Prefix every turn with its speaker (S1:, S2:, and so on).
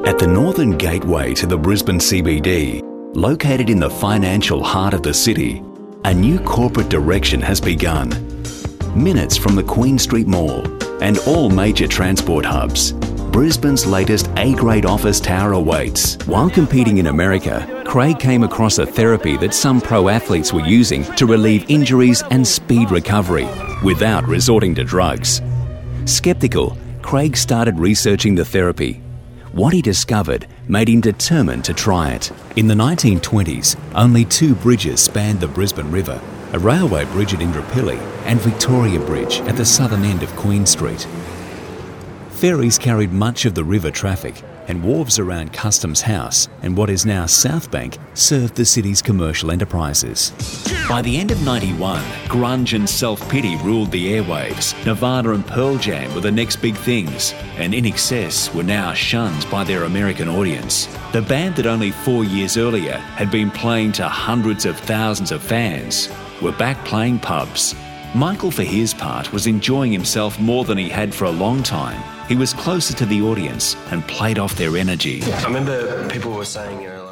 S1: At the northern gateway to the Brisbane CBD, located in the financial heart of the city, a new corporate direction has begun. Minutes from the Queen Street Mall and all major transport hubs, Brisbane's latest A-grade office tower awaits. While competing in America, Craig came across a therapy that some pro athletes were using to relieve injuries and speed recovery without resorting to drugs. Skeptical, Craig started researching the therapy. What he discovered made him determined to try it. In the 1920s, only 2 bridges spanned the Brisbane River, a railway bridge at Indooroopilly and Victoria Bridge at the southern end of Queen Street. Ferries carried much of the river traffic, and wharves around Customs House and what is now South Bank served the city's commercial enterprises. By the end of '91, grunge and self-pity ruled the airwaves. Nirvana and Pearl Jam were the next big things, and INXS were now shunned by their American audience. The band that only 4 years earlier had been playing to hundreds of thousands of fans were back playing pubs. Michael, for his part, was enjoying himself more than he had for a long time. He was closer to the audience and played off their energy.
S2: I remember people were saying,